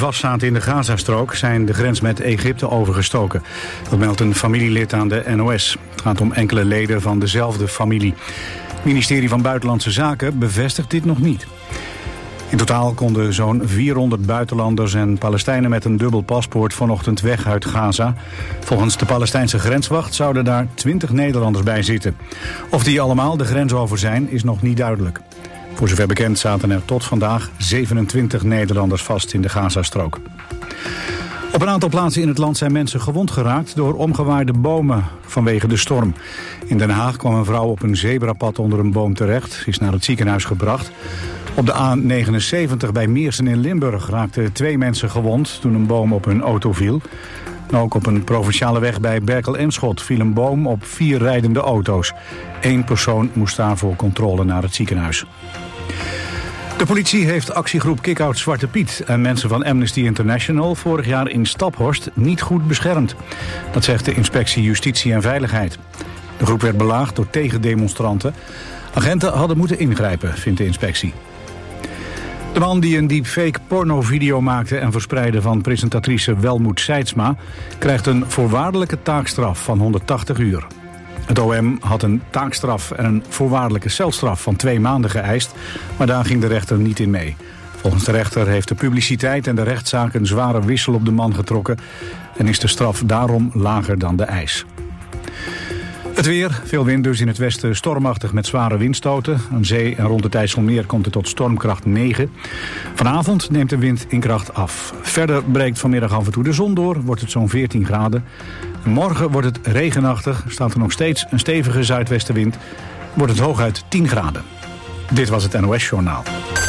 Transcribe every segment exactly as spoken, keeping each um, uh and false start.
vastzaten in de Gazastrook zijn de grens met Egypte overgestoken. Dat meldt een familielid aan de N O S. Het gaat om enkele leden van dezelfde familie. Het ministerie van Buitenlandse Zaken bevestigt dit nog niet. In totaal konden zo'n vierhonderd buitenlanders en Palestijnen met een dubbel paspoort vanochtend weg uit Gaza. Volgens de Palestijnse grenswacht zouden daar twintig Nederlanders bij zitten. Of die allemaal de grens over zijn, is nog niet duidelijk. Voor zover bekend zaten er tot vandaag zevenentwintig Nederlanders vast in de Gazastrook. Op een aantal plaatsen in het land zijn mensen gewond geraakt door omgewaaide bomen vanwege de storm. In Den Haag kwam een vrouw op een zebrapad onder een boom terecht, is naar het ziekenhuis gebracht. Op de A negenenzeventig bij Meersen in Limburg raakten twee mensen gewond toen een boom op hun auto viel. En ook op een provinciale weg bij Berkel-Emschot viel een boom op vier rijdende auto's. Eén persoon moest daarvoor controle naar het ziekenhuis. De politie heeft actiegroep Kick-Out Zwarte Piet en mensen van Amnesty International vorig jaar in Staphorst niet goed beschermd. Dat zegt de inspectie Justitie en Veiligheid. De groep werd belaagd door tegendemonstranten. Agenten hadden moeten ingrijpen, vindt de inspectie. De man die een deepfake pornovideo maakte en verspreidde van presentatrice Welmoed Seidsma krijgt een voorwaardelijke taakstraf van honderdtachtig uur. Het O M had een taakstraf en een voorwaardelijke celstraf van twee maanden geëist, maar daar ging de rechter niet in mee. Volgens de rechter heeft de publiciteit en de rechtszaak een zware wissel op de man getrokken en is de straf daarom lager dan de eis. Het weer, veel wind dus in het westen stormachtig met zware windstoten. Aan zee en rond het IJsselmeer komt het tot stormkracht negen. Vanavond neemt de wind in kracht af. Verder breekt vanmiddag af en toe de zon door, wordt het zo'n veertien graden. Morgen wordt het regenachtig, staat er nog steeds een stevige zuidwestenwind. Wordt het hooguit tien graden. Dit was het N O S-journaal.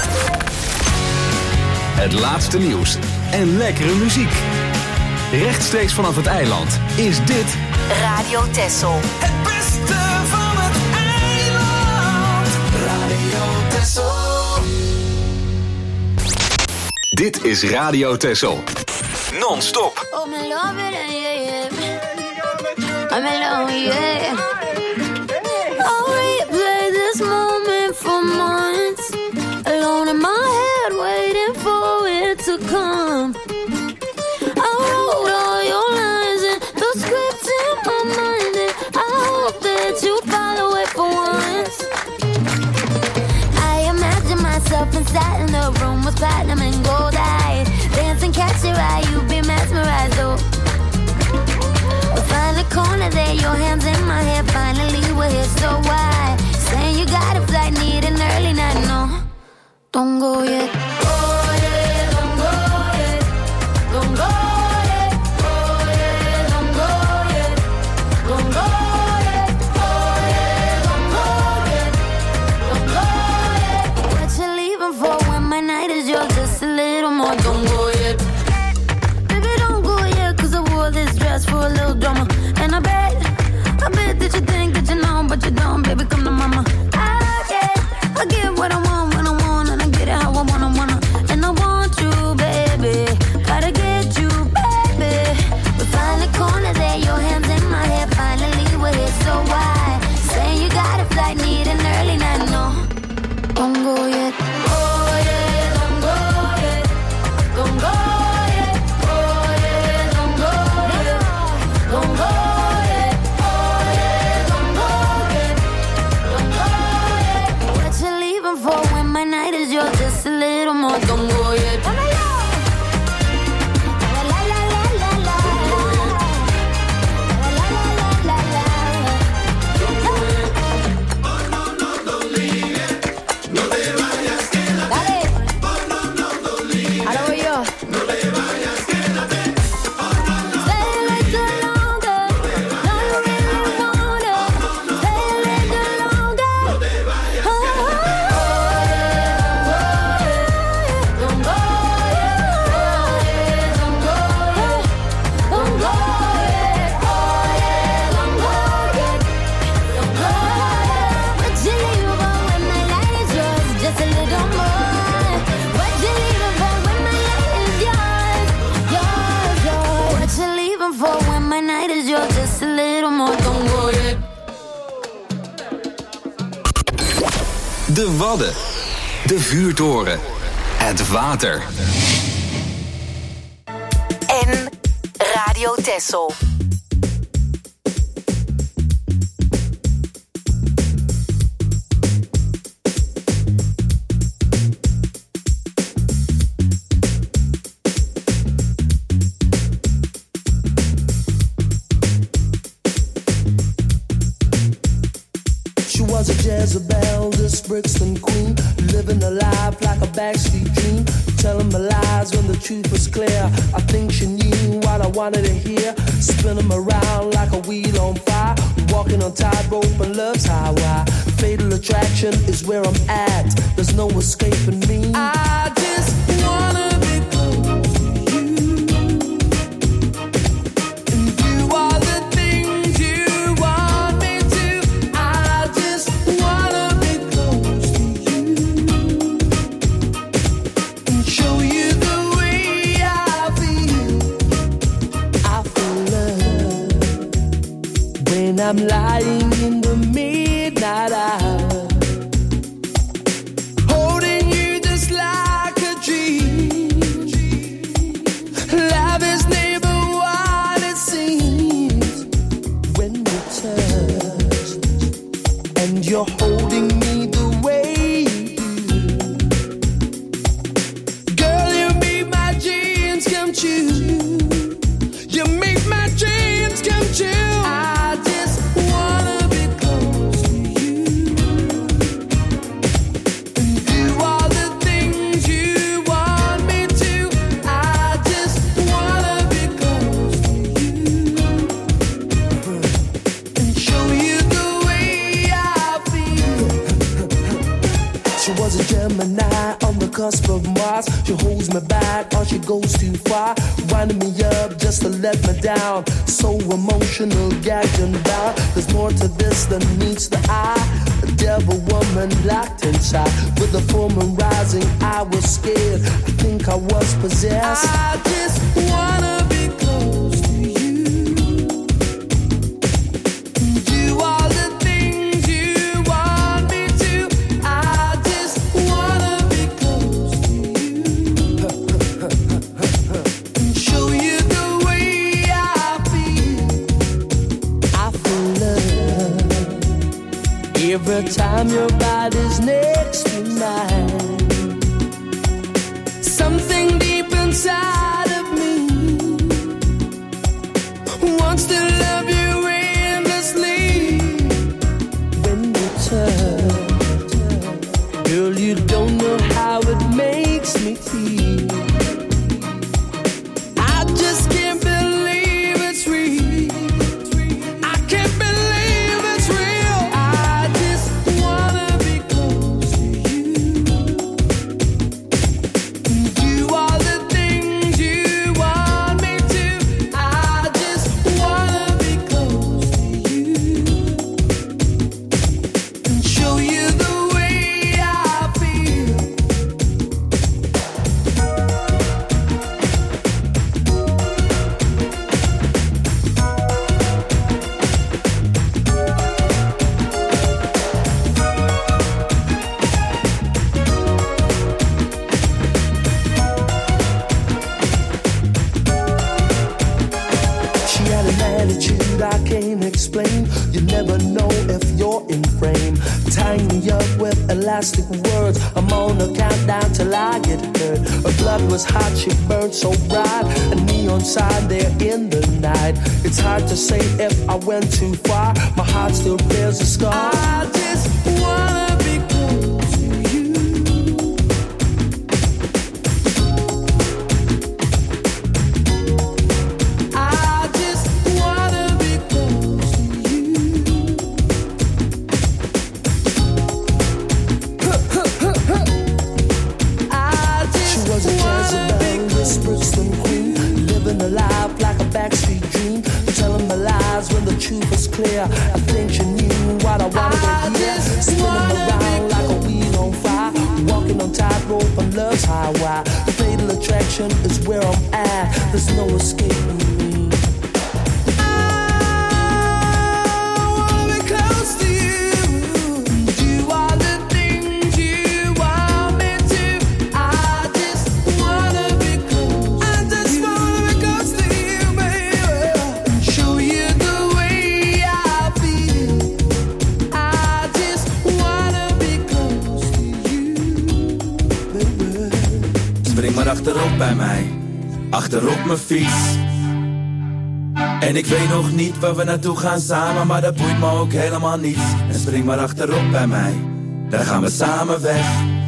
Het laatste nieuws en lekkere muziek. Rechtstreeks vanaf het eiland is dit Radio Texel. Het beste van het eiland. Radio Texel. Dit is Radio Texel. Non-stop. Oh, me love it, yeah, yeah. I'm alone, yeah. I'll replay this moment for months. Alone in my head, waiting for it to come. I wrote all your lines and the script in my mind, and I hope that you follow it for once. I imagine myself inside in the room with platinum and gold eyes, dancing, catch your eye, you be mesmerized, oh. Find the corner there, your hands in my hair, finally we're here, so why? Saying you got a flight, need an early night, no, don't go yet. Oh yeah, don't go yet, don't go. Don't go yet. Baby, don't go yet, cause I wore this dress for a little drama. And I bet, I bet that you think that you know, but you don't, baby, come to mama. I get, I get what I want when I want, and I get it how I wanna, wanna. And I want you, baby, gotta get you, baby. We find the corner there, your hands in my hair, finally we're here, so why? Saying you got a flight, need an early night, no, don't go yet. Oh yeah, don't go yet. Don't go yet, oh yeah, don't go yet, don't go yet, oh yeah, don't go yet, don't go yet. What you leaving for when my night is yours? Just a little more, don't go yet. De Wadden, de vuurtoren, het water. Radio Texel. Jezebel, this Brixton queen, living a life like a backstreet dream, telling my lies when the truth was clear. I think she knew what I wanted to hear, spinning around like a wheel on fire, walking on tightrope and love's highway. Fatal attraction is where I'm at, there's no escaping me. I just wanna be close to you and do all the things you want me to. I just wanna be close to you and show you the way I feel. I feel love when I'm lying in the midnight hour, holding you just like a dream. Love is never what it seems when you touch and you're holding me the way you do. Girl, you make my dreams come true. You make my dreams come true. I just wanna be close to you and do all the things you want me to. I just wanna be close to you and show you the way I feel. She was a Gemini on the cusp of Mars. She holds me back or she goes too far, winding me up just to let me down. So emotional, gagged and bound. There's more to this than meets the eye. A devil woman locked inside. With the full moon rising, I was scared. I think I was possessed. I just wanna be close to you and do all the things you want me to. I just wanna be close to you and show you the way I feel. I feel love every time your body's next to mine. Something deep inside of me wants to love you endlessly. When you touch, girl, you don't know how it makes me feel. I just can't believe it's real. I can't believe it's real. I just wanna be close to you and do all the things you want me to. I just wanna be close to you and show you the way I feel. She had an attitude I can't explain. You never know if you're in frame. Tying me up with elastic words. I'm on a countdown till I get hurt. Her blood was hot, she burned so bright. A neon sign there in the night. It's hard to say if I went too far. My heart still bears a scar. I just wanna be close to you. I just wanna be close to you. I just She was a Jezebel, this Brixton queen, living a life like a backstreet dream, telling my lies when the truth was clear. I think she knew what I wanted to hear, spinning around like a wheel on fire, walking on tightrope on love's highway. The fatal attraction is where I'm at, there's no escaping me. I wanna be close to you, do all the things you want me to. I just wanna be close. I just wanna be close to you, baby. bij mij, achterop mijn fiets. En ik weet nog niet waar we naartoe gaan samen, maar dat boeit me ook helemaal niets. En spring maar achterop bij mij, daar gaan we samen weg.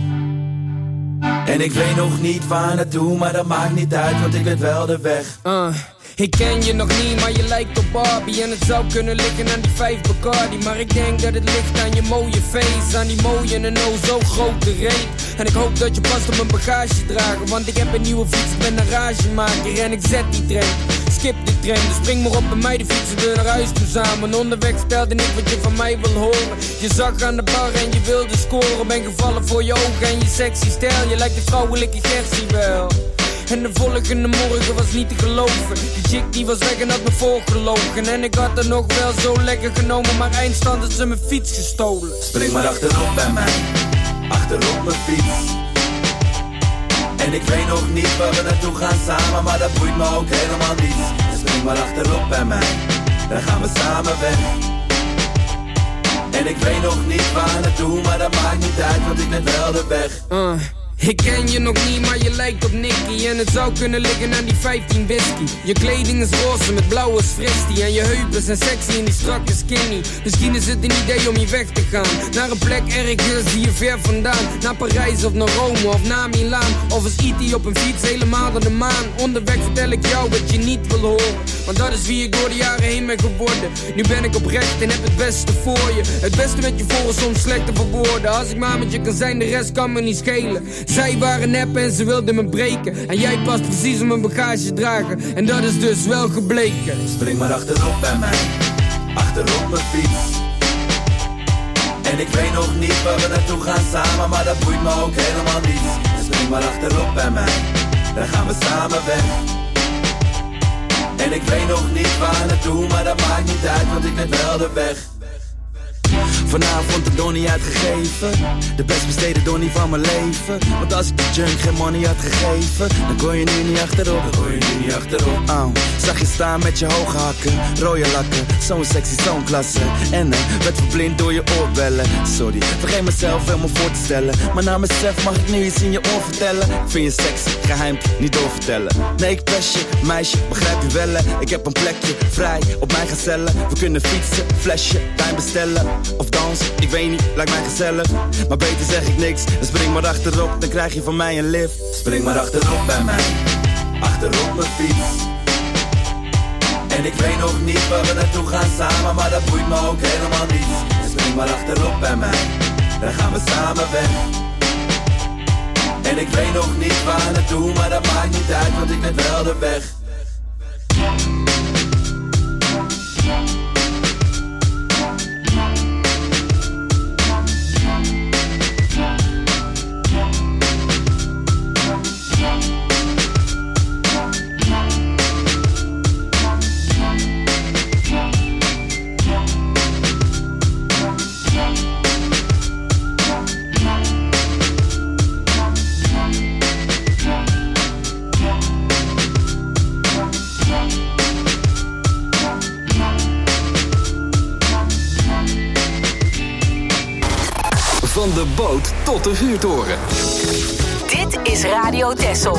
En ik weet nog niet waar naartoe, maar dat maakt niet uit, want ik weet wel de weg. Uh. Ik ken je nog niet, maar je lijkt op Barbie. En het zou kunnen liggen aan die vijf Bacardi. Maar ik denk dat het ligt aan je mooie face, aan die mooie en oh zo grote reet. En ik hoop dat je past op mijn bagage dragen, want ik heb een nieuwe fiets, ik ben een ragemaker. En ik zet die trein, skip die trein. Dus spring maar op bij mij, de fietsen we naar huis toe samen. Onderweg stelde ik wat je van mij wil horen. Je zag aan de bar en je wilde scoren. Ben gevallen voor je ogen en je sexy stijl. Je lijkt de vrouwelijke Gertie wel. En de volgende morgen was niet te geloven. Die chick die was weg en had me voorgelogen. En ik had er nog wel zo lekker genomen, maar eindstand had ze mijn fiets gestolen. Spring maar achterop bij mij, achterop mijn fiets. En ik weet nog niet waar we naartoe gaan samen, maar dat boeit me ook helemaal niets. En spring maar achterop bij mij, dan gaan we samen weg. En ik weet nog niet waar naartoe, maar dat maakt niet uit, want ik weet wel de weg. Uh. Ik ken je nog niet, maar je lijkt op Nicky. En het zou kunnen liggen aan die vijftien whisky. Je kleding is roze met blauwe fristie. En je heupen zijn sexy en die strakke skinny. Misschien is het een idee om hier weg te gaan, naar een plek ergens hier ver vandaan. Naar Parijs of naar Rome of naar Milaan. Of is E T op een fiets helemaal naar de maan. Onderweg vertel ik jou wat je niet wil horen, want dat is wie ik door de jaren heen ben geworden. Nu ben ik oprecht en heb het beste voor je. Het beste met je voor is soms slecht te verwoorden. Als ik maar met je kan zijn, de rest kan me niet schelen. Zij waren nep en ze wilden me breken. En jij past precies op mijn bagage dragen. En dat is dus wel gebleken. Spring maar achterop bij mij, achterop mijn fiets. En ik weet nog niet waar we naartoe gaan samen, maar dat boeit me ook helemaal niets. En spring maar achterop bij mij, dan gaan we samen weg. En ik weet nog niet waar naartoe, maar dat maakt niet uit, want ik weet wel de weg. Vanavond de donnie uitgegeven, de best besteden donnie van mijn leven. Want als ik de junk geen money had gegeven, dan kon je nu niet achterop. Dan kon je nu niet achterop. Oh, zag je staan met je hoge hakken, rode lakken, zo'n sexy, zo'n klasse. En uh, werd verblind door je oorbellen. Sorry, vergeet mezelf helemaal voor te stellen, maar na mezelf mag ik nu iets in je oor vertellen. Ik vind je sexy, geheim, niet doorvertellen. Nee, ik pest je, meisje, begrijp je wel. Ik heb een plekje vrij op mijn gazellen. We kunnen fietsen, flesje, wijn bestellen of dansen, ik weet niet, lijkt mij gezellig. Maar beter zeg ik niks, dan spring maar achterop, dan krijg je van mij een lift. Spring maar achterop bij mij, achterop mijn fiets. En ik weet nog niet waar we naartoe gaan samen, maar dat boeit me ook helemaal niets. Dus spring maar achterop bij mij, dan gaan we samen weg. En ik weet nog niet waar naartoe, maar dat maakt niet uit, want ik weet wel de weg. Van de boot tot de vuurtoren. Dit is Radio Texel.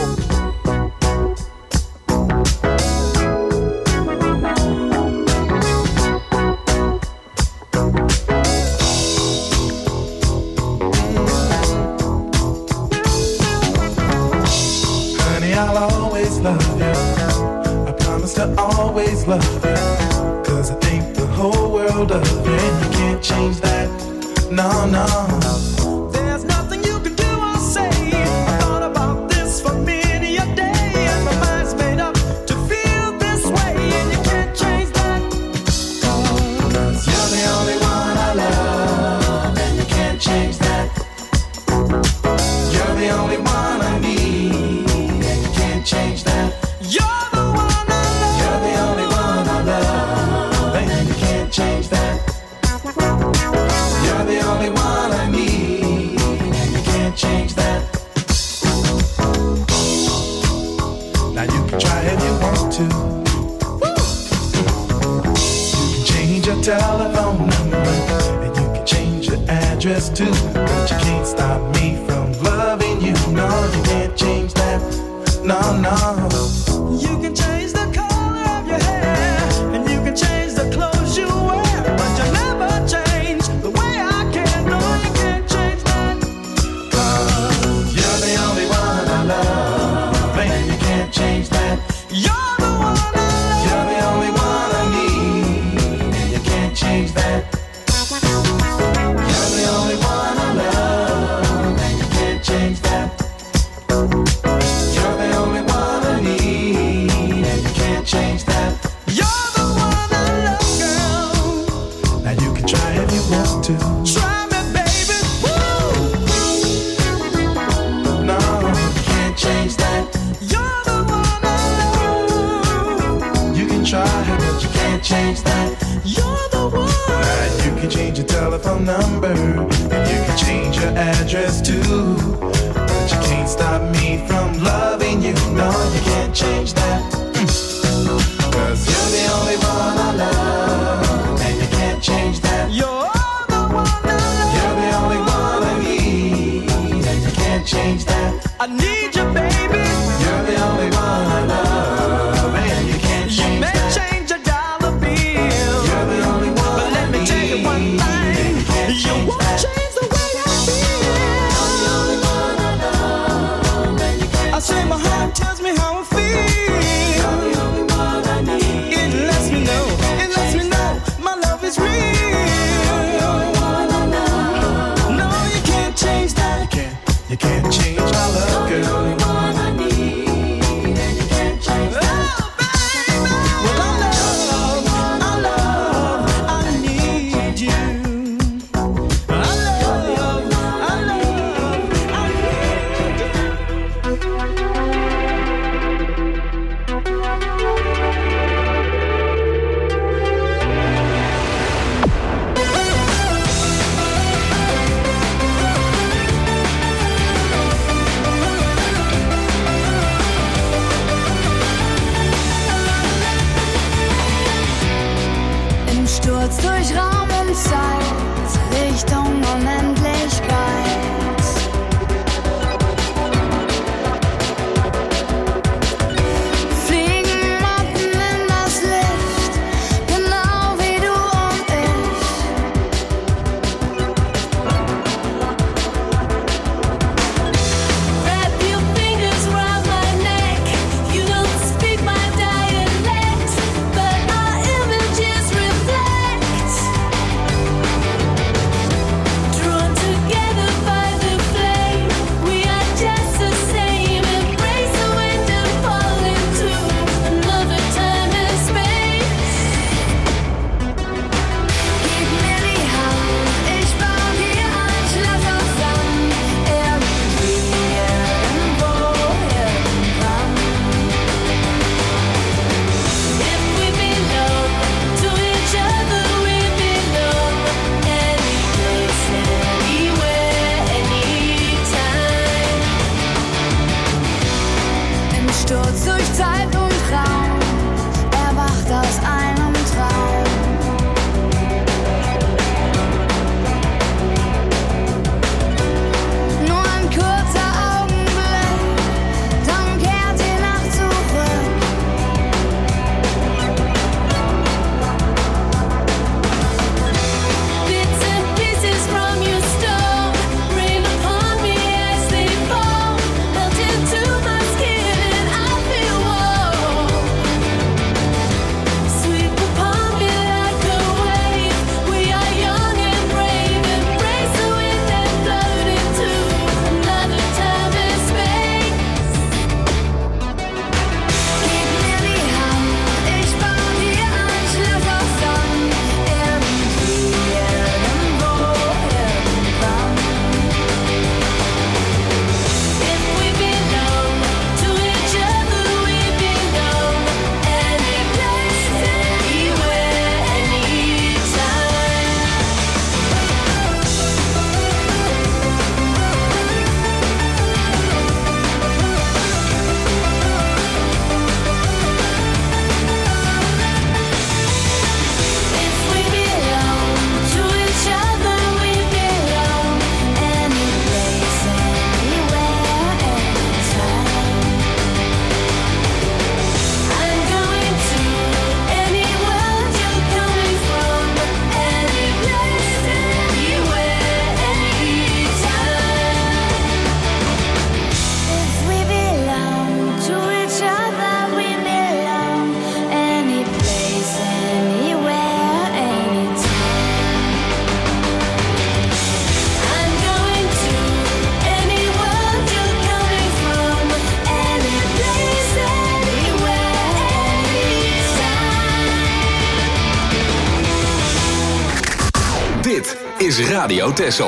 Honey, I'll always love you. I promise to always love you. 'Cause I think the whole world of you, and you can't change that. No, no. There's nothing you can do or say. I thought about this for many a day, and my mind's made up to feel this way, and you can't change that. 'Cause you're the only one I love, and you can't change that. You're the only one I need, and you can't change that. You're the one I love. You're the only one I love, and you can't change that. You're the only one I need, and you can't change that. Now you can try if you want to. You can change your telephone number, and you can change your address too. But you can't stop me from loving you. No, you can't change that. no, no. You can change the color of your hair, and you can change the clothes you wear, but you never change the way I care. No, you can't change that. Cause you're the only one I love, and you can't change that. You're the one I love. You're the only one I need, and you can't change that. You're the only one I love, and you can't change that. You're the only one I need, and you can't change that. You're the one I love, girl. Now you can try if you want to. Try me, baby. Woo! No, you can't change that. You're the one I love. You can try, but you can't change that. You're the one. Now you can change your telephone number, and you can change your address too. But you can't stop me from loving you. No, you can't change that. Cause you're the only one I love, and you can't change that. You're the one I love. You're the only one I need, and you can't change that. I need you, baby. You're the only one I love, and you can't You change may that. change a dollar bill, You're the only one but let me I tell you one need, and thing. you can't You change won't that. change the way I feel. You're the only one I love, and you can't I said is Radio Texel.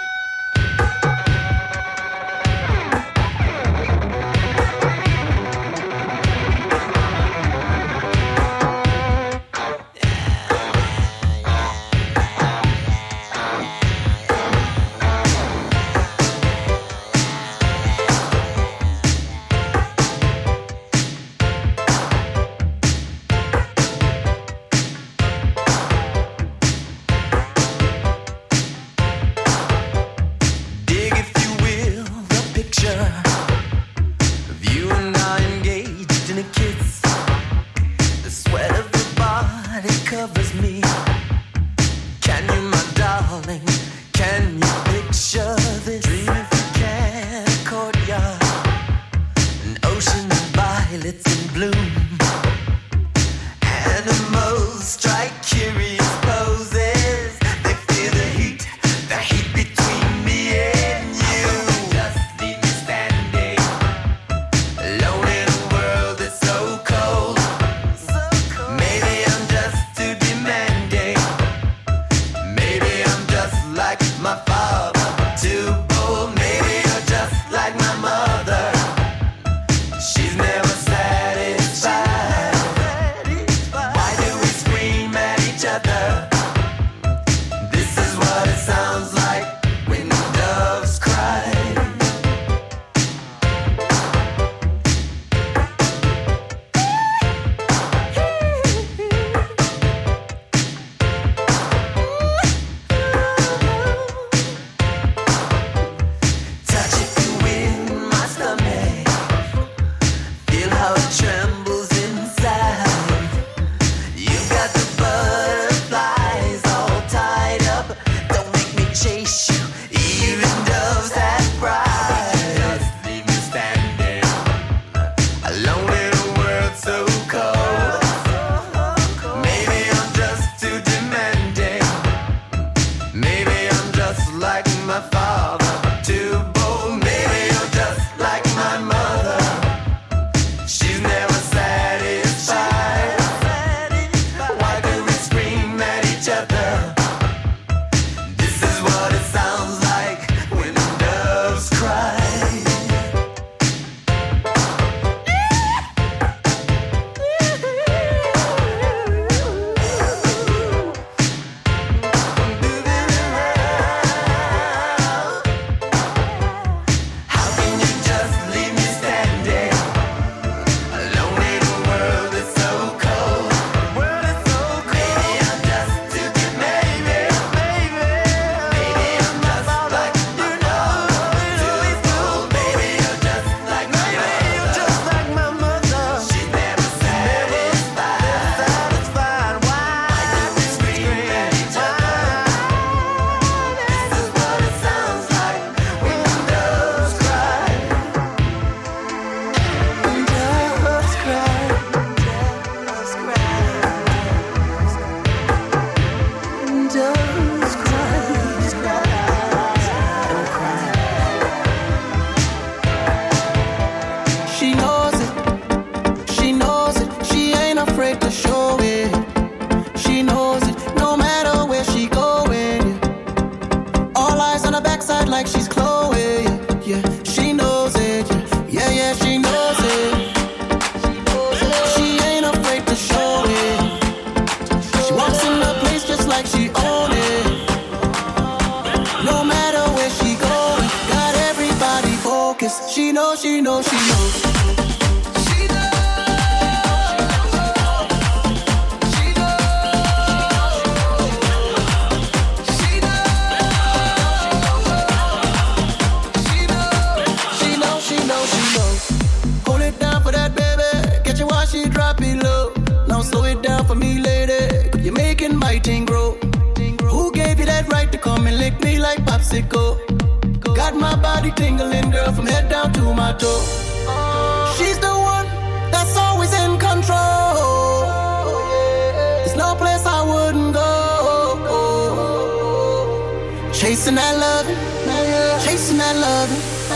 Chasing that love, chasing that love,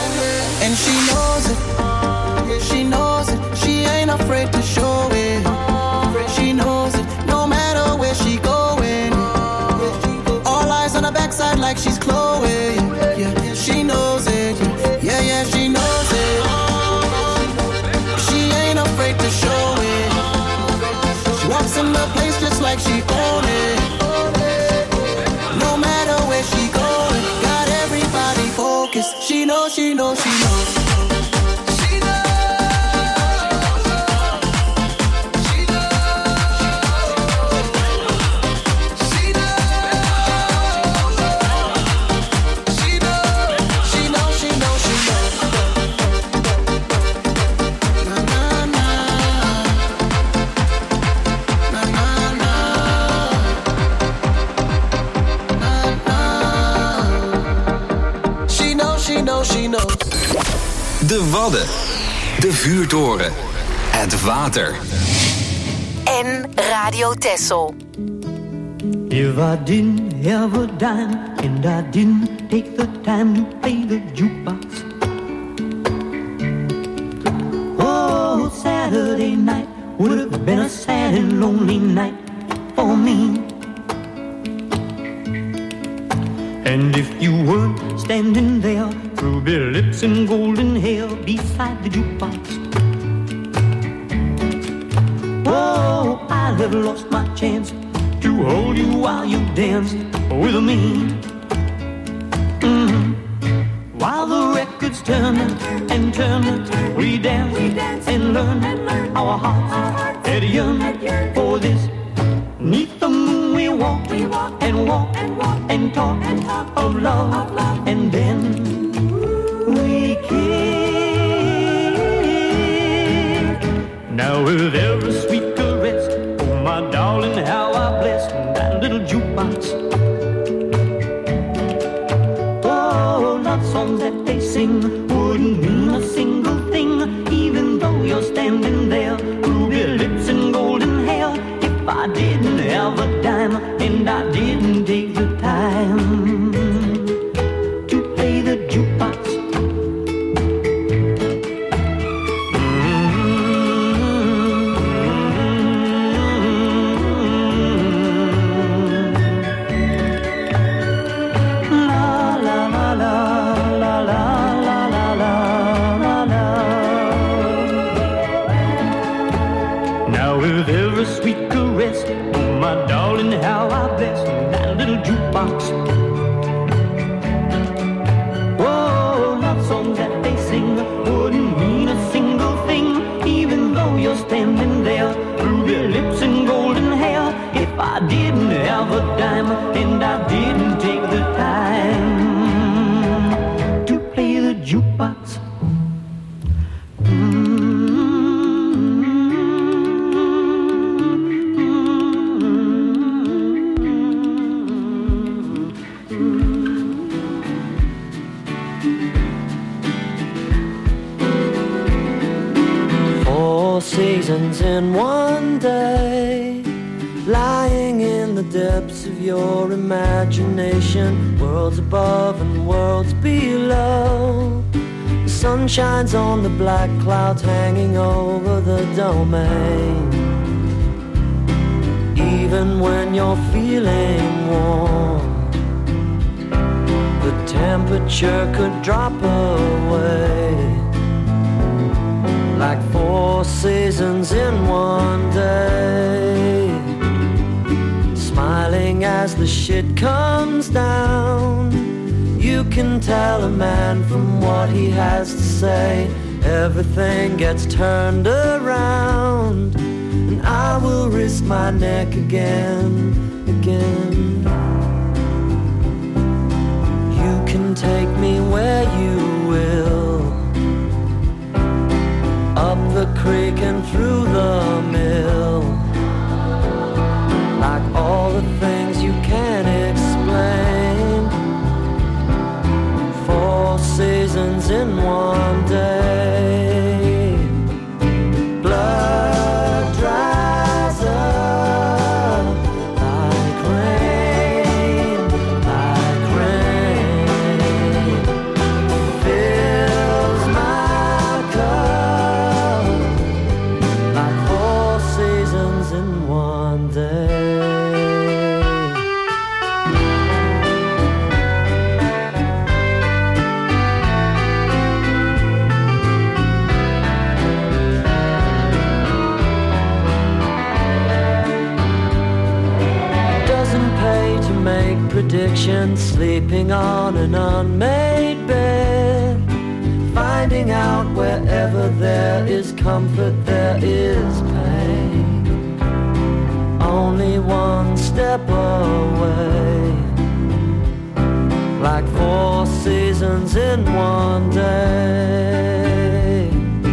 and she knows it, she knows it, she ain't afraid to show it, she knows it, no matter where she going, all eyes on her backside like she own it. No matter where she going, got everybody focused. She knows, she knows, she knows. De Wadden, de vuurtoren, het water. En Radio Texel. If I didn't have a dime and I didn't take the time to play the jukebox, oh, Saturday night would have been a sad and lonely night for me. And if you weren't standing there, ruby lips and golden hair beside the jukebox, oh, I'd have lost my chance to hold you while you danced with me. Mm-hmm. While the records turn and turn, we dance and learn our hearts had yearned for this. Neath the moon we walk and walk and talk of love, and then we kiss. Now with every sweet caress, oh my darling, how I bless that little jukebox. Oh, love songs that they sing wouldn't mean a single thing, even though you're standing there, ruby lips and golden hair. If I didn't have a dime and I didn't take the time to play the jukebox. How I bless that little jukebox. Whoa, love songs that they sing wouldn't mean a single thing, even though you're standing there, ruby lips and golden hair. If I didn't have a dime and I didn't take the time to play the jukebox. Seasons in one day, lying in the depths of your imagination, worlds above and worlds below. The sun shines on the black clouds hanging over the domain. Even when you're feeling warm, the temperature could drop away. Like four seasons in one day, smiling as the shit comes down. You can tell a man from what he has to say. Everything gets turned around, and I will risk my neck again, again. You can take me where you will, up the creek and through the mill, like all the things you can't explain. Four seasons in one day. Blood dries up like rain, like rain. Fills my cup nation sleeping on an unmade bed, finding out wherever there is comfort there is pain, only one step away, like four seasons in one day.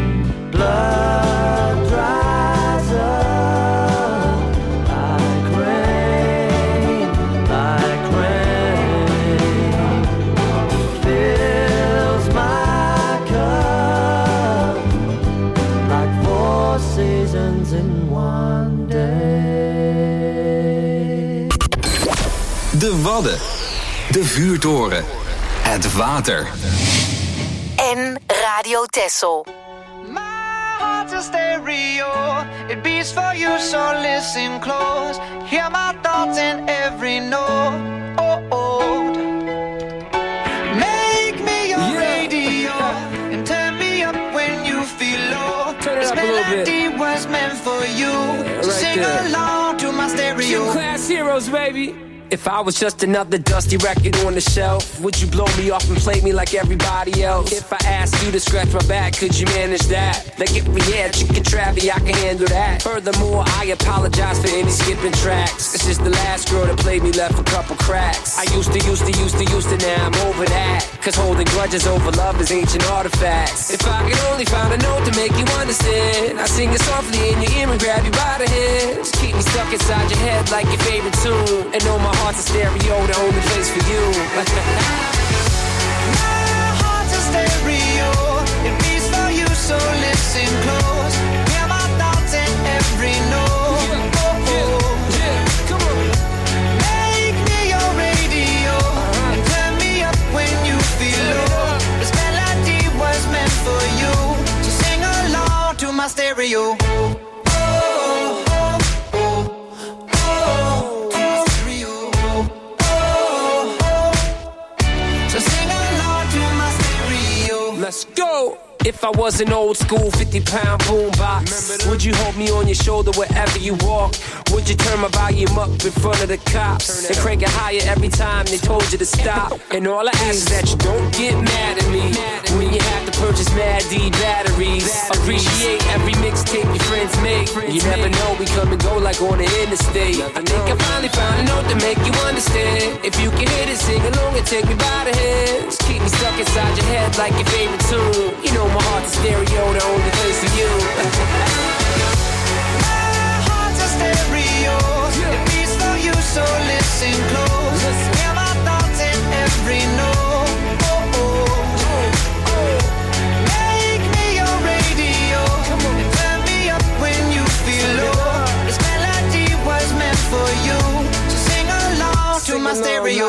Blood dries up like rain, like rain, fills my cup like four seasons in one day. De Wadden, de vuurtoren, het water. En Radio Texel. Heart's a stereo, it beats for you, so listen close. Hear my thoughts in every note. Oh, oh. Make me your yeah. radio and turn me up when you feel low. Turn it this up a little bit. melody was meant for you. Yeah, so right sing there. along to my stereo. Gym Class Heroes, baby. If I was just another dusty record on the shelf, would you blow me off and play me like everybody else? If I asked you to scratch my back, could you manage that? Like if we had chicken travy, I can handle that. Furthermore, I apologize for any skipping tracks. It's just the last girl that played me left a couple cracks. I used to, used to, used to, used to, now I'm over that. Cause holding grudges over love is ancient artifacts. If I could only find a note to make you understand, I sing it softly in your ear and grab you by the head. Just keep me stuck inside your head like your favorite tune. And know my heart's a stereo, the only place for you. My heart's a stereo, it beats for you, so listen close. Hear my thoughts in every note. Yeah, oh, yeah, oh. yeah, come on. Make me your radio uh-huh. and turn me up when you feel low. This melody was meant for you, so sing along to my stereo. Let's go! If I was an old school fifty pound boombox, would you hold me on your shoulder wherever you walk? Would you turn my volume up in front of the cops and crank it higher every time they told you to stop? And all I ask is that you don't get mad at me when you have to purchase Mad D batteries. Appreciate every mixtape your friends make. You never know, we come and go like on the interstate. I think I finally found a note to make you understand. If you can hit it, sing along and take me by the hands. Keep me stuck inside your head like your favorite tune. You know my heart's a stereo, the only place for you. My heart's a stereo, it beats for you, so listen close. Hear my thoughts in every note. Oh, oh. Make me your radio and turn me up when you feel low. This melody was meant for you, so sing along to my stereo.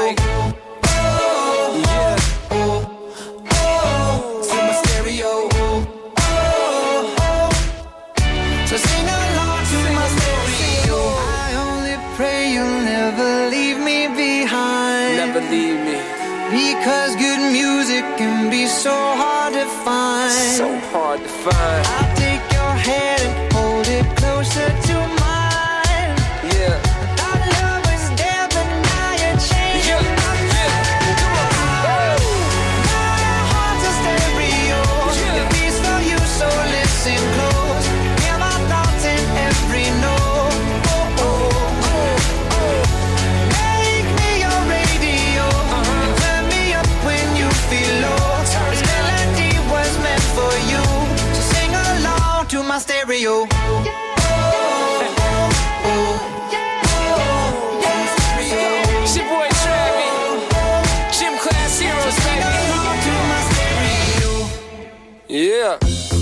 Believe me, because good music can be so hard to find. So hard to find. I'll take your hand and hold it closer to mine. Yeah. Our love was there, but now you're changing yeah. my mind. Come on. Oh. My heart's a stereo, yeah. It beats for you, so listen close. Hear my thoughts in every note. To my stereo. Oh, oh, oh, it's your boy Travi, Gym Class Heroes, baby. Yeah.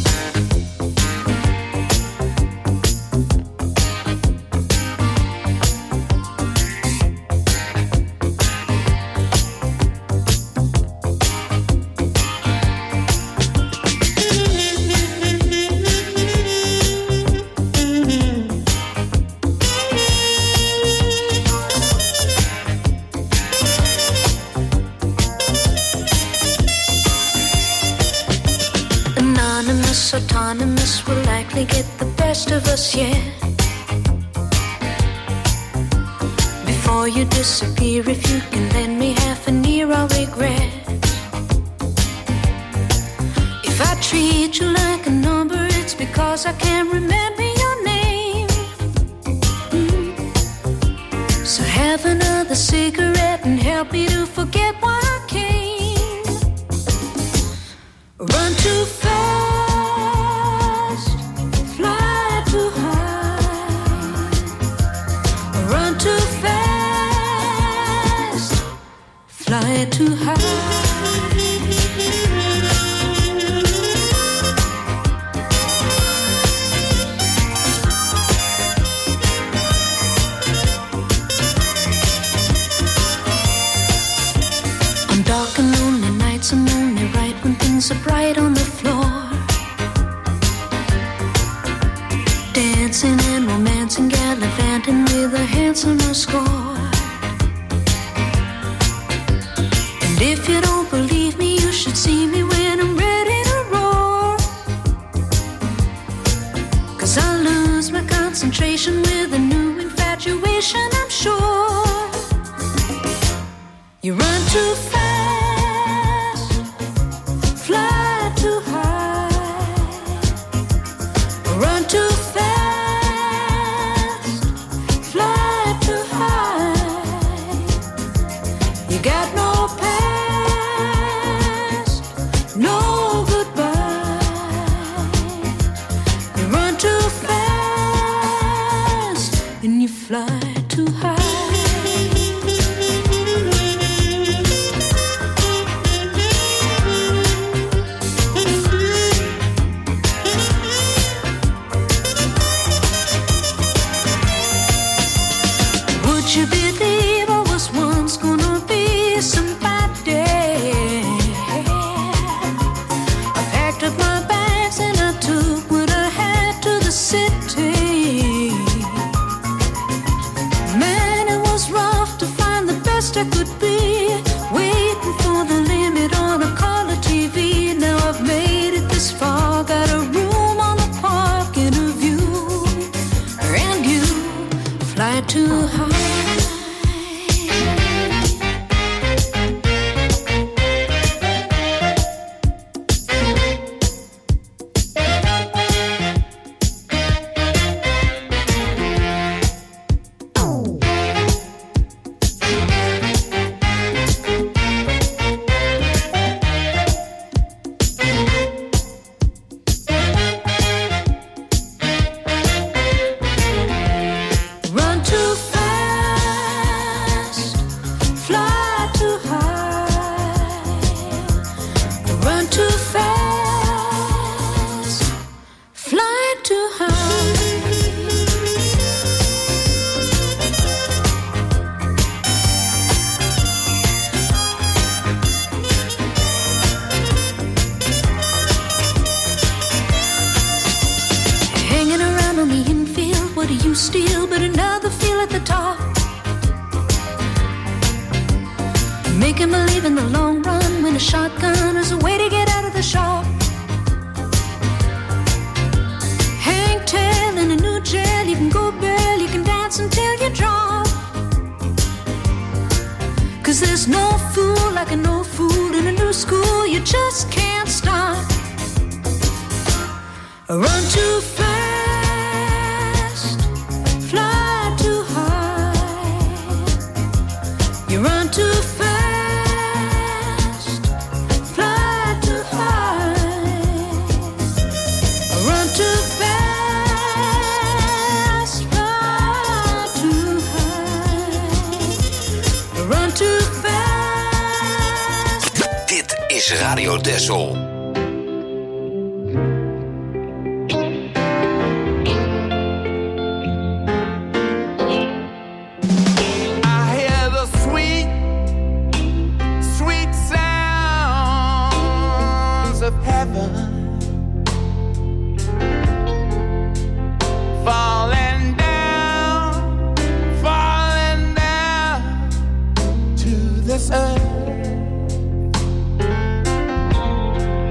Autonomous will likely get the best of us, yeah. Before before you disappear. If you can lend me half an ear, I'll regret. If I treat you like a number, it's because I can't remember your name. Mm. So have another cigarette and help me to forget why I came. Run too fast, fly too high. Run too fast, fly too high. Dark and lonely nights, I'm only right when things are bright on the floor. Dancing and romancing, gallivanting with a handsomer score. And if you don't believe me, you should see me when I'm ready to roar. 'Cause I lose my concentration with a new infatuation, I'm sure. You run too fast, too high, run too fast, fly too high. You got no past, no goodbye. You run too fast and you fly too high. You believe I was once gonna be somebody? I packed up my bags and I took what I had to the city. Man, it was rough to find the best I could be, waiting for the limit on a color T V. Now I've made it this far, got a room on the park and a view, and you fly too high. Steal, but another feel at the top. Making believe in the long run when a shotgun is a way to get out of the shop. Hang tail in a new jail, you can go bail, you can dance until you drop. 'Cause there's no fool like a no fool in a new school, you just can't stop. Run too fast, fly too high. You run too fast, fly too high. Run too fast, fly too high. Run too fast. Dit is Radio Texel. This earth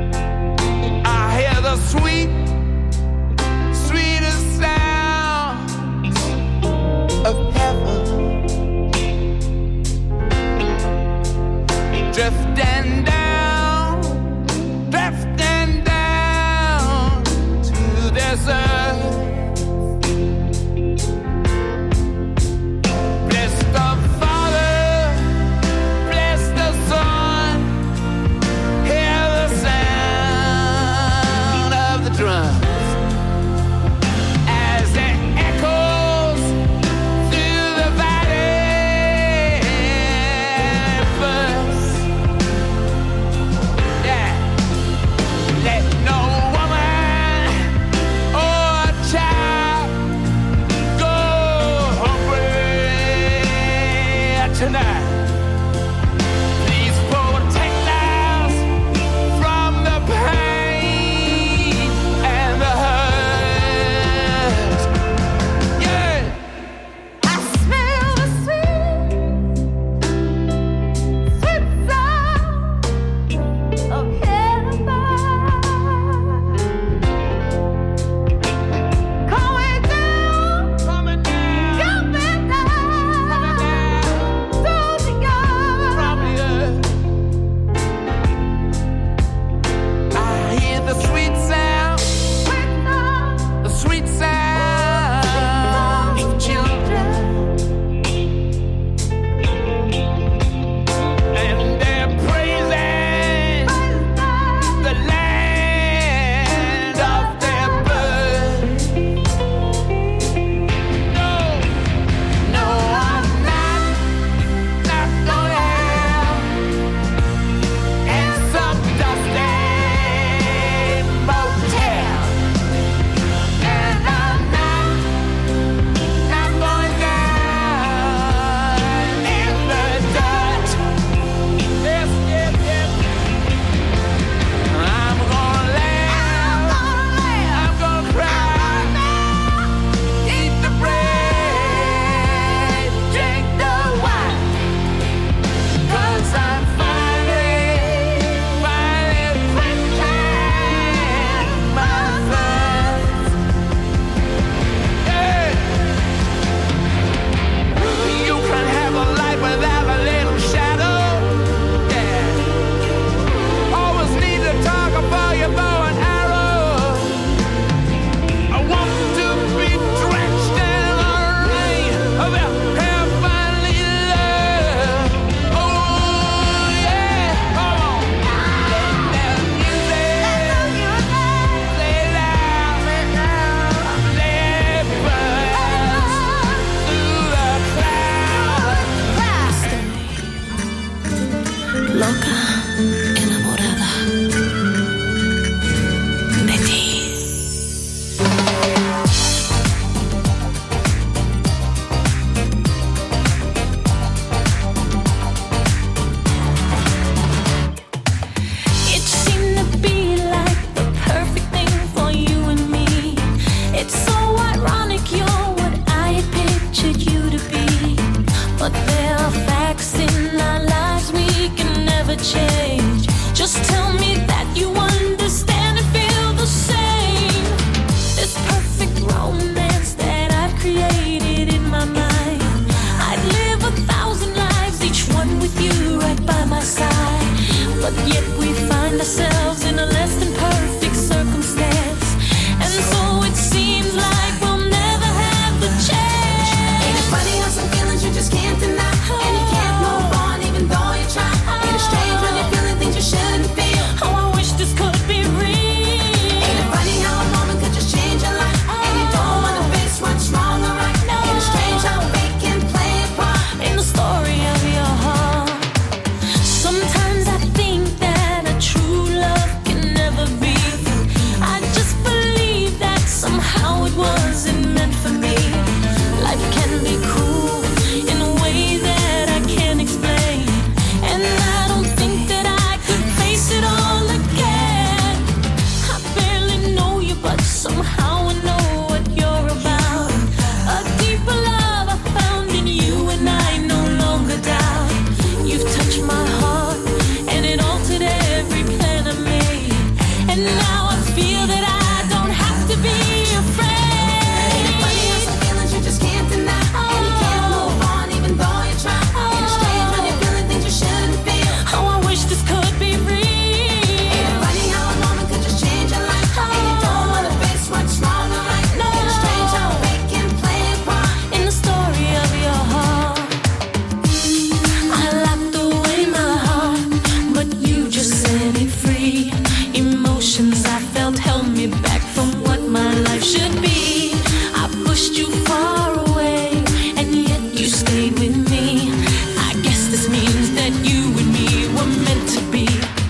ourselves in a less than perfect circumstance. And so it seems like we'll never have the chance. Ain't it funny how some feelings you just can't deny, and you can't move on even though you try. Ain't it strange when you're feeling things you shouldn't feel? Oh, I wish this could be real. Ain't it funny how a moment could just change your life, and you don't wanna face what's wrong or right? Ain't it strange how fate can play a part in the story of your heart? Sometimes I think that a true love can never be. I just believe that somehow it wasn't meant for me. Life can be cruel in a way that I can't explain, and I don't think that I could face it all again. I barely know you, but somehow I know what you're about. A deeper love I found in you, and I no longer doubt. You've touched my heart, and it altered every plan I made. And now I feel that I don't have to be afraid. Ain't it funny how some feelings you just can't deny, and you can't move on even though you try? Ain't it strange when you're feeling things you shouldn't feel? Oh, I wish this could be real. Ain't it funny how a moment could just change your life, and you don't wanna face what's wrong or right? Ain't it strange how fate can play a part In the story of your heart, I locked away my heart, but you just set it free. Emotions I felt held me back from what my life should be. I pushed you far away, and yet you stayed with me. I guess this means that you and me were meant to be.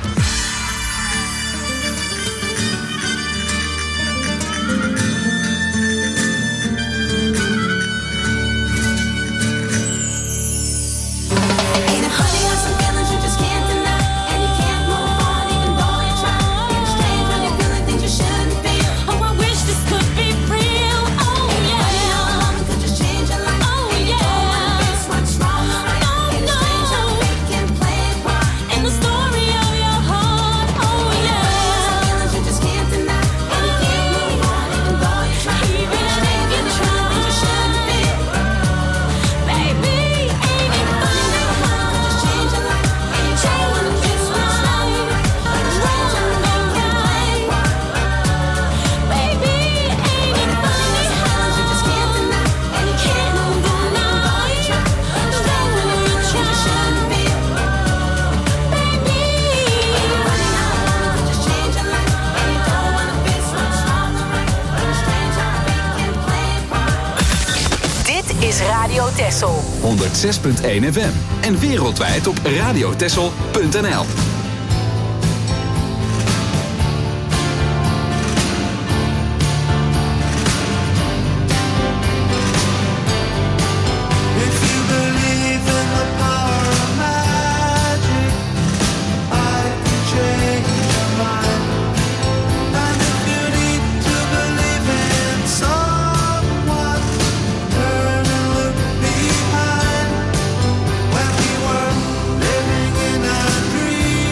Ain't it funny how some feelings you just can't deny, and you can't move on even though you try? Ain't it strange when you're feeling things you shouldn't feel? Oh, I wish this could be real. Oh, Ain't it funny how a yeah. moment could just change your life, Oh, and you don't wanna yeah. face what's wrong or right? No, Ain't it strange how no. fate can play a part In the story of your heart, oh Some yeah. feelings you just can't deny, and you can't move on even though you try. Even Ain't it strange if you when you're feeling things you shouldn't feel? Baby, ain't it funny How a moment could just change your life, and you don't wanna face what's wrong or right? Ain't it strange how fate can play a part? Baby, ain't it funny how You just can't deny, and you can't move on even though you try. Ain't it strange when you're feeling things you shouldn't feel? baby? Funny how a moment could just change your life, and you don't wanna face what's wrong or right? Ain't it strange how fate can play a part? Dit is Radio Texel. honderd zes punt één F M en wereldwijd op radiotessel punt n l. If you believe in the power of magic, I can change your mind. And if you need to believe in someone, turn and look behind. When we were living in a dream,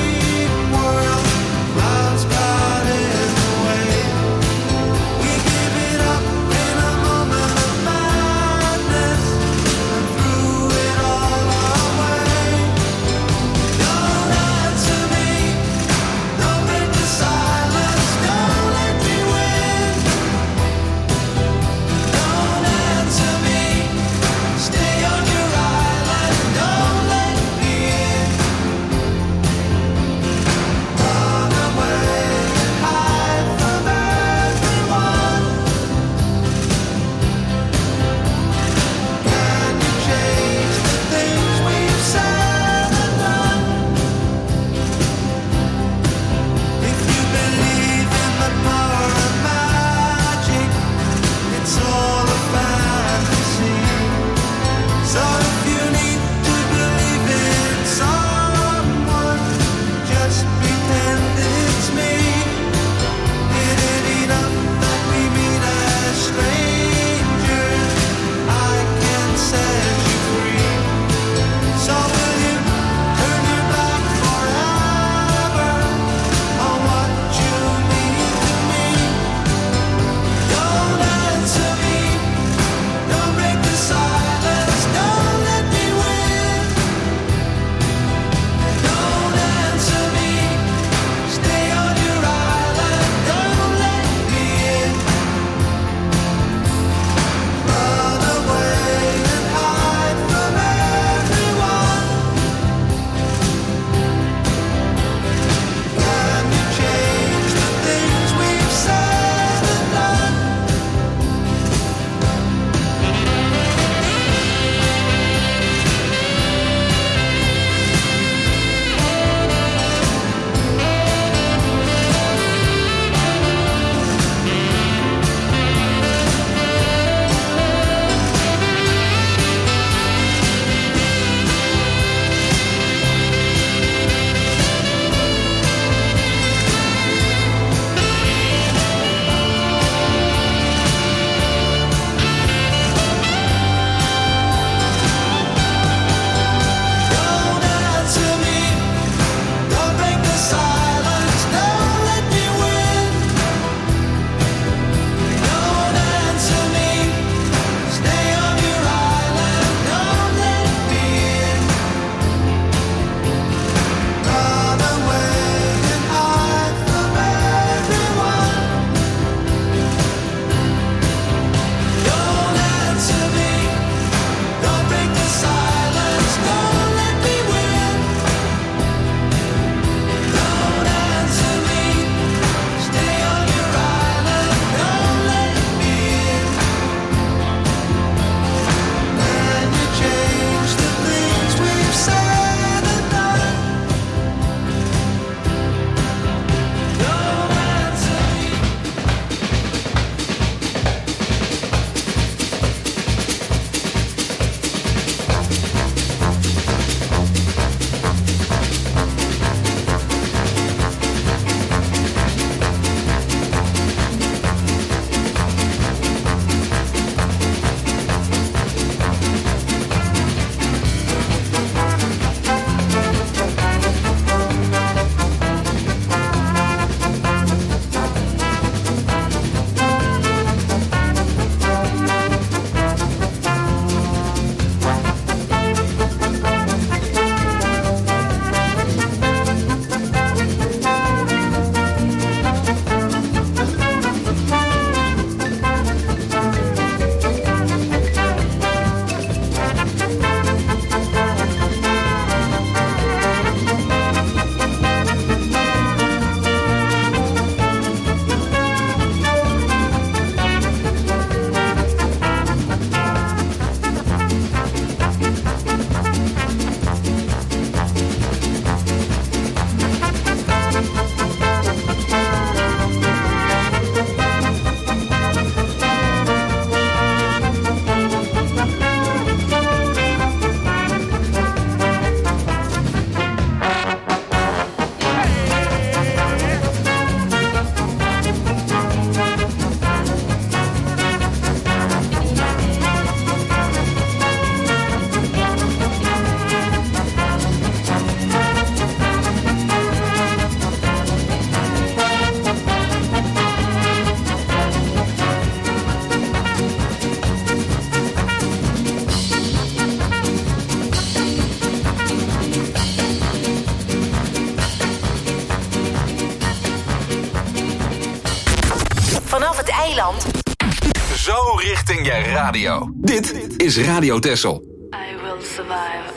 Eiland. Zo richting je radio. Dit is Radio Texel. I will survive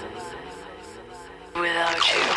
without you.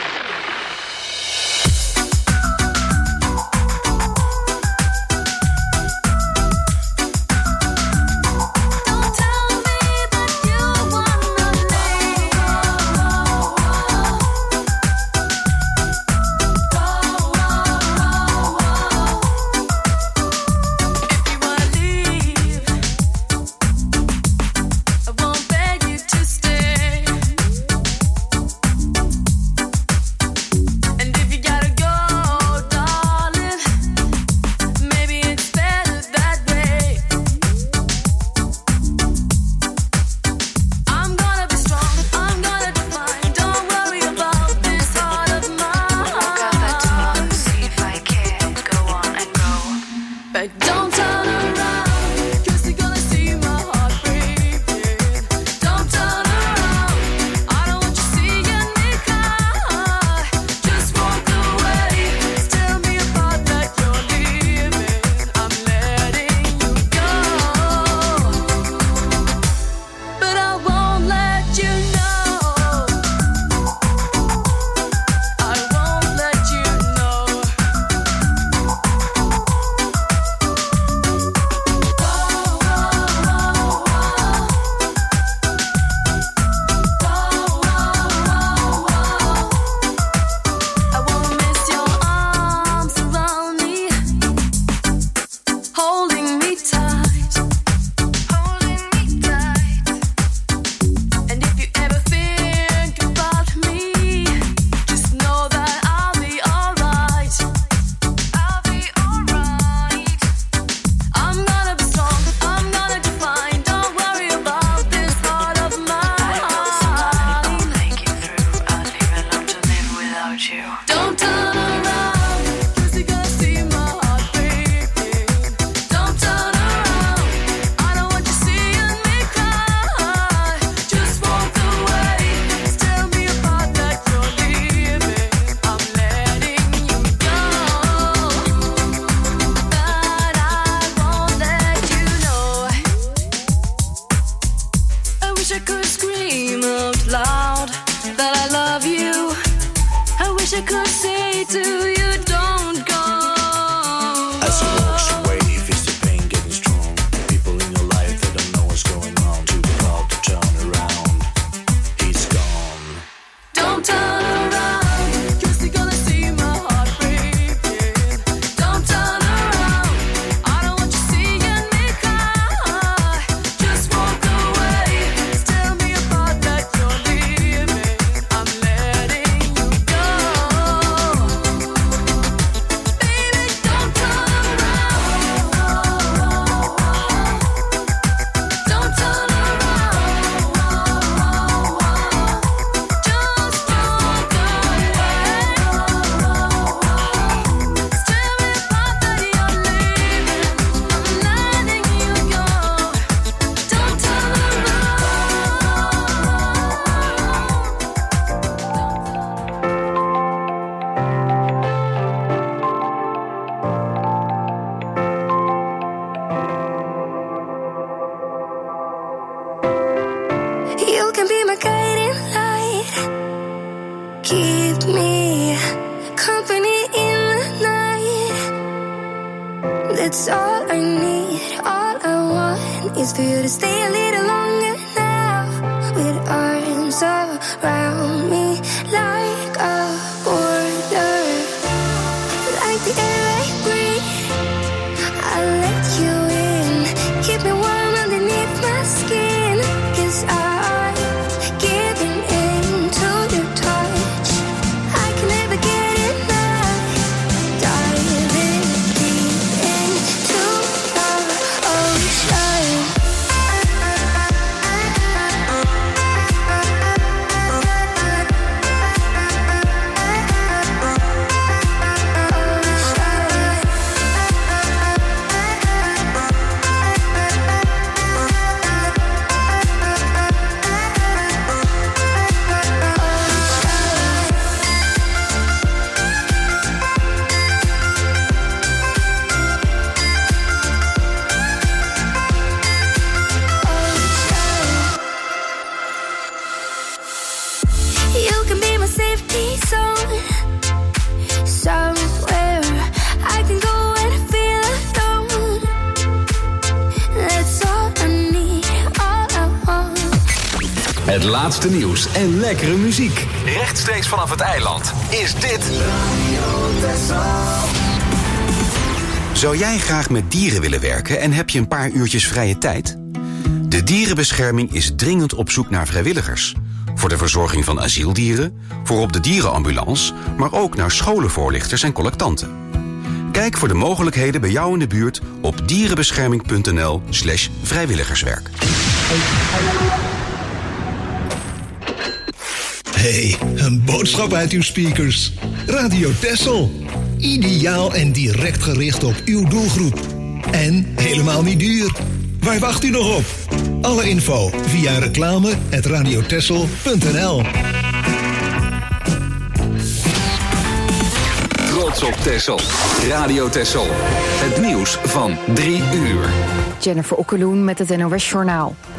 That's all I need. All I want is for you to stay a little longer now, with arms around me like a border, like the air I breathe. I'll let you in, keep me warm underneath my skin, 'cause I'm giving in to your touch. I can never get enough, diving deep into the ocean. Het laatste nieuws en lekkere muziek. Rechtstreeks vanaf het eiland is dit... Zou jij graag met dieren willen werken en heb je een paar uurtjes vrije tijd? De Dierenbescherming is dringend op zoek naar vrijwilligers. Voor de verzorging van asieldieren, voor op de dierenambulance... maar ook naar scholenvoorlichters en collectanten. Kijk voor de mogelijkheden bij jou in de buurt op dierenbescherming.nl slash vrijwilligerswerk. Hey, een boodschap uit uw speakers. Radio Texel. Ideaal en direct gericht op uw doelgroep. En helemaal niet duur. Waar wacht u nog op? Alle info via reclame at radiotexel punt n l. Trots op Texel. Radio Texel. Het nieuws van drie uur. Jennifer Okkeloen met het N O S Journaal.